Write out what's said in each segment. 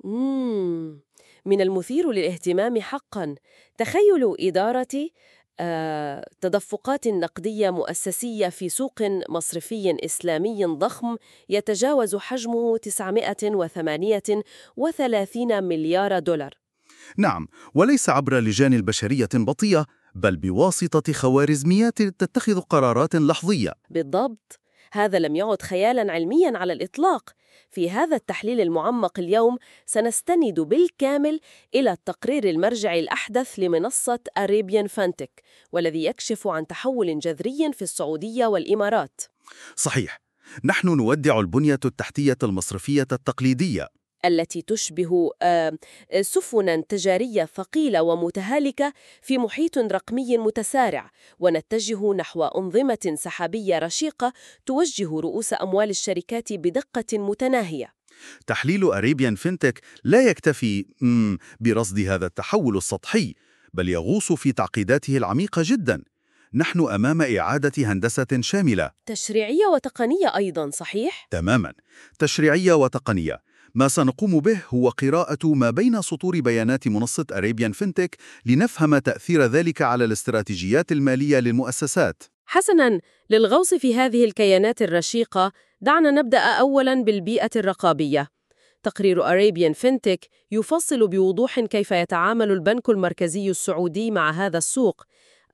مم. من المثير للاهتمام حقا. تخيل إدارة تدفقات نقدية مؤسسية في سوق مصرفي إسلامي ضخم يتجاوز حجمه 938 مليار دولار. نعم، وليس عبر لجان بشرية بطيئة، بل بواسطة خوارزميات تتخذ قرارات لحظية. بالضبط. هذا لم يعد خيالاً علمياً على الإطلاق. في هذا التحليل المعمق اليوم سنستند بالكامل إلى التقرير المرجعي الأحدث لمنصة أريبيان فانتك، والذي يكشف عن تحول جذري في السعودية والإمارات، صحيح، نحن نودع البنية التحتية المصرفية التقليدية. التي تشبه سفناً تجارية ثقيلة ومتهالكة في محيط رقمي متسارع، ونتجه نحو أنظمة سحابية رشيقة توجه رؤوس أموال الشركات بدقة متناهية. تحليل أريبيان فينتك لا يكتفي برصد هذا التحول السطحي، بل يغوص في تعقيداته العميقة جدا. نحن أمام إعادة هندسة شاملة. تشريعية وتقنية أيضاً، صحيح؟ تماما، تشريعية وتقنية. ما سنقوم به هو قراءة ما بين سطور بيانات منصة أريبيان فينتك لنفهم تأثير ذلك على الاستراتيجيات المالية للمؤسسات. حسناً، للغوص في هذه الكيانات الرشيقة دعنا نبدأ أولاً بالبيئة الرقابية. تقرير أريبيان فينتك يفصل بوضوح كيف يتعامل البنك المركزي السعودي مع هذا السوق،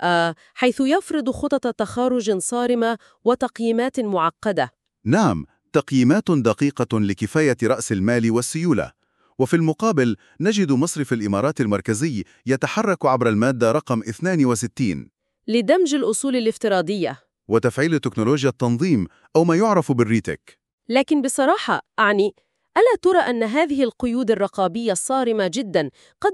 حيث يفرض خطط تخارج صارمة وتقييمات معقدة. نعم، تقييمات دقيقة لكفاية رأس المال والسيولة. وفي المقابل نجد مصرف الإمارات المركزي يتحرك عبر المادة رقم 62 لدمج الأصول الافتراضية. وتفعيل تكنولوجيا التنظيم أو ما يعرف بالريتك. لكن بصراحة ألا ترى أن هذه القيود الرقابية الصارمة جدا قد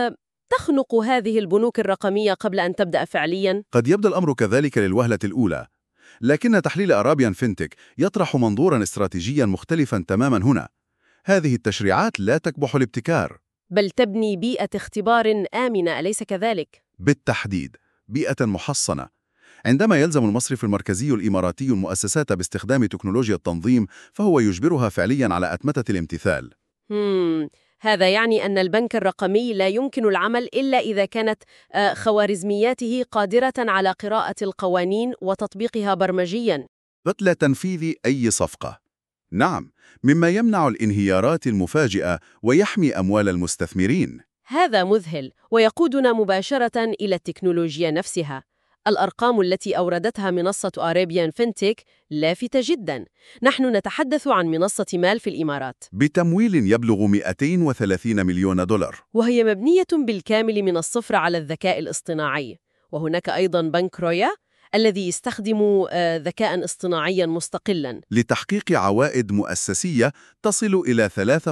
تخنق هذه البنوك الرقمية قبل أن تبدأ فعليا؟ قد يبدو الأمر كذلك للوهلة الأولى، لكن تحليل أرابيان فينتك يطرح منظوراً استراتيجياً مختلفاً تماماً هنا. هذه التشريعات لا تكبح الابتكار، بل تبني بيئة اختبار آمنة، أليس كذلك؟ بالتحديد بيئة محصنة. عندما يلزم المصرف المركزي الإماراتي المؤسسات باستخدام تكنولوجيا التنظيم، فهو يجبرها فعلياً على أتمتة الامتثال. هم. هذا يعني أن البنك الرقمي لا يمكن العمل إلا إذا كانت خوارزمياته قادرة على قراءة القوانين وتطبيقها برمجياً. قتل تنفيذ أي صفقة. نعم، مما يمنع الانهيارات المفاجئة ويحمي أموال المستثمرين. هذا مذهل ويقودنا مباشرة إلى التكنولوجيا نفسها. الأرقام التي أوردتها منصة أريبيان فينتك لافتة جدا. نحن نتحدث عن منصة مال في الإمارات بتمويل يبلغ 230 مليون دولار، وهي مبنية بالكامل من الصفر على الذكاء الاصطناعي. وهناك أيضا بنك رويا الذي يستخدم ذكاء اصطناعيا مستقلا لتحقيق عوائد مؤسسية تصل إلى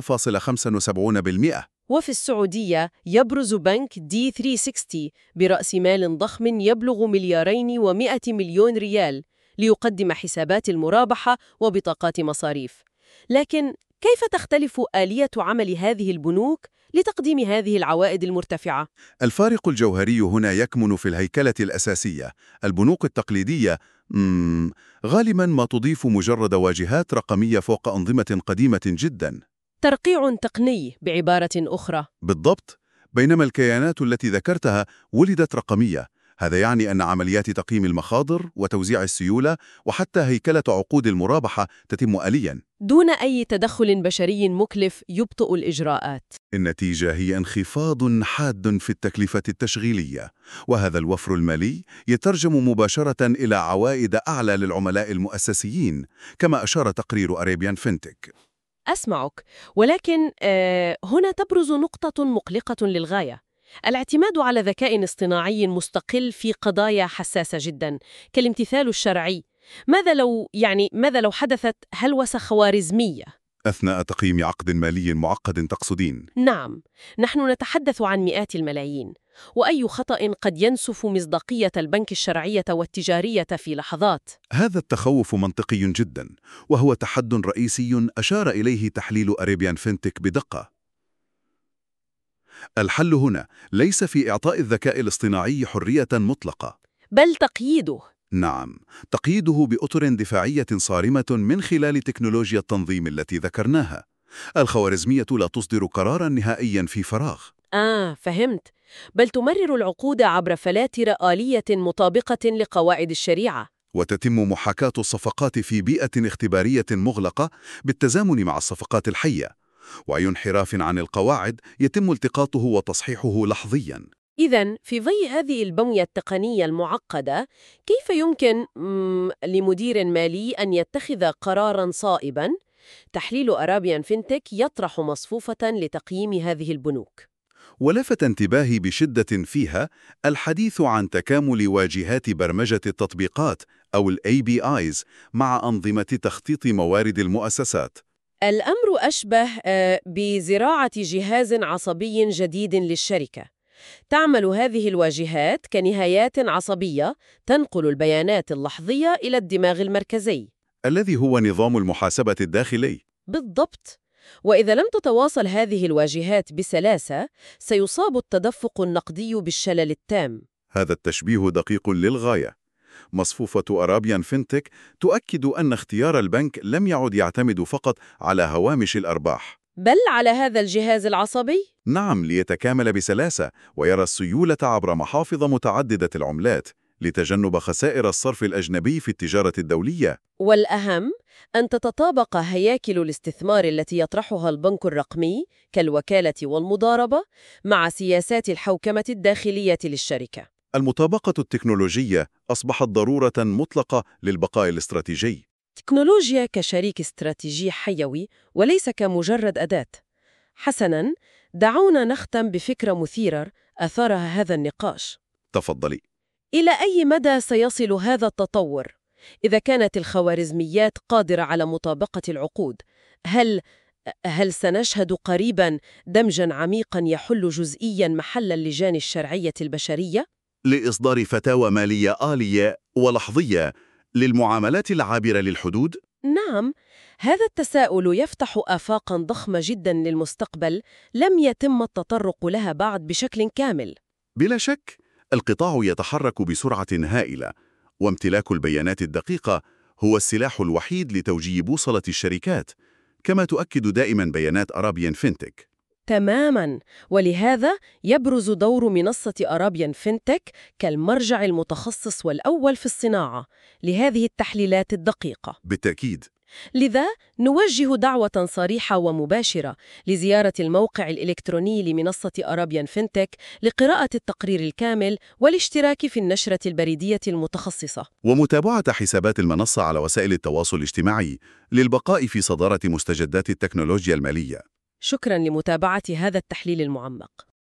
3.75%. وفي السعودية يبرز بنك D360 برأس مال ضخم يبلغ 2.1 مليار ريال ليقدم حسابات المرابحة وبطاقات مصاريف. لكن كيف تختلف آلية عمل هذه البنوك لتقديم هذه العوائد المرتفعة؟ الفارق الجوهري هنا يكمن في الهيكلة الأساسية. البنوك التقليدية غالباً ما تضيف مجرد واجهات رقمية فوق أنظمة قديمة جداً. ترقيع تقني بعبارة أخرى. بالضبط، بينما الكيانات التي ذكرتها ولدت رقمية. هذا يعني أن عمليات تقييم المخاضر وتوزيع السيولة وحتى هيكلة عقود المرابحة تتم آلياً، دون أي تدخل بشري مكلف يبطئ الإجراءات. النتيجة هي انخفاض حاد في التكلفة التشغيلية، وهذا الوفر المالي يترجم مباشرة إلى عوائد أعلى للعملاء المؤسسيين، كما أشار تقرير أريبيان فينتك. أسمعك، ولكن هنا تبرز نقطة مقلقة للغاية: الاعتماد على ذكاء اصطناعي مستقل في قضايا حساسة جدا كالامتثال الشرعي. ماذا لو حدثت هلوسة خوارزمية؟ أثناء تقييم عقد مالي معقد تقصدين؟ نعم، نحن نتحدث عن مئات الملايين، وأي خطأ قد ينسف مصداقية البنك الشرعية والتجارية في لحظات. هذا التخوف منطقي جدا، وهو تحد رئيسي أشار إليه تحليل أريبيان فينتك بدقة. الحل هنا ليس في إعطاء الذكاء الاصطناعي حرية مطلقة، بل تقييده. نعم، تقييده بأطر دفاعية صارمة من خلال تكنولوجيا التنظيم التي ذكرناها. الخوارزمية لا تصدر قراراً نهائياً في فراغ. فهمت. بل تمرر العقود عبر فلاتر آلية مطابقة لقواعد الشريعة. وتتم محاكاة الصفقات في بيئة اختبارية مغلقة بالتزامن مع الصفقات الحية، وأي انحراف عن القواعد يتم التقاطه وتصحيحه لحظياً. إذن في ضوء هذه البنية التقنية المعقدة، كيف يمكن لمدير مالي أن يتخذ قراراً صائباً؟ تحليل أرابيان فينتك يطرح مصفوفة لتقييم هذه البنوك. ولفت انتباهي بشدة فيها الحديث عن تكامل واجهات برمجة التطبيقات أو ال APIs مع أنظمة تخطيط موارد المؤسسات. الأمر أشبه بزراعة جهاز عصبي جديد للشركة. تعمل هذه الواجهات كنهايات عصبية تنقل البيانات اللحظية إلى الدماغ المركزي. الذي هو نظام المحاسبة الداخلي. بالضبط. وإذا لم تتواصل هذه الواجهات بسلاسة، سيصاب التدفق النقدي بالشلل التام. هذا التشبيه دقيق للغاية. مصفوفة أرابيان فينتك تؤكد أن اختيار البنك لم يعد يعتمد فقط على هوامش الأرباح، بل على هذا الجهاز العصبي. نعم، ليتكامل بسلاسة ويرى السيولة عبر محافظ متعددة العملات لتجنب خسائر الصرف الأجنبي في التجارة الدولية. والأهم أن تتطابق هياكل الاستثمار التي يطرحها البنك الرقمي كالوكالة والمضاربة مع سياسات الحوكمة الداخلية للشركة. المطابقة التكنولوجية أصبحت ضرورة مطلقة للبقاء الاستراتيجي. تكنولوجيا كشريك استراتيجي حيوي وليس كمجرد أداة. حسناً، دعونا نختم بفكرة مثيرة أثارها هذا النقاش. تفضلي. إلى أي مدى سيصل هذا التطور؟ إذا كانت الخوارزميات قادرة على مطابقة العقود، هل سنشهد قريباً دمجاً عميقاً يحل جزئياً محل اللجان الشرعية البشرية؟ لإصدار فتاوى مالية آلية ولحظية للمعاملات العابرة للحدود؟ نعم، هذا التساؤل يفتح آفاقاً ضخمة جداً للمستقبل لم يتم التطرق لها بعد بشكل كامل. بلا شك، القطاع يتحرك بسرعة هائلة، وامتلاك البيانات الدقيقة هو السلاح الوحيد لتوجيه بوصلة الشركات، كما تؤكد دائما بيانات أرابيان فينتك. تماماً، ولهذا يبرز دور منصة أرابيان فينتك كالمرجع المتخصص والأول في الصناعة لهذه التحليلات الدقيقة. بالتأكيد. لذا نوجه دعوة صريحة ومباشرة لزيارة الموقع الإلكتروني لمنصة أرابيان فينتك لقراءة التقرير الكامل والاشتراك في النشرة البريدية المتخصصة، ومتابعة حسابات المنصة على وسائل التواصل الاجتماعي للبقاء في صدارة مستجدات التكنولوجيا المالية. شكراً لمتابعة هذا التحليل المعمق.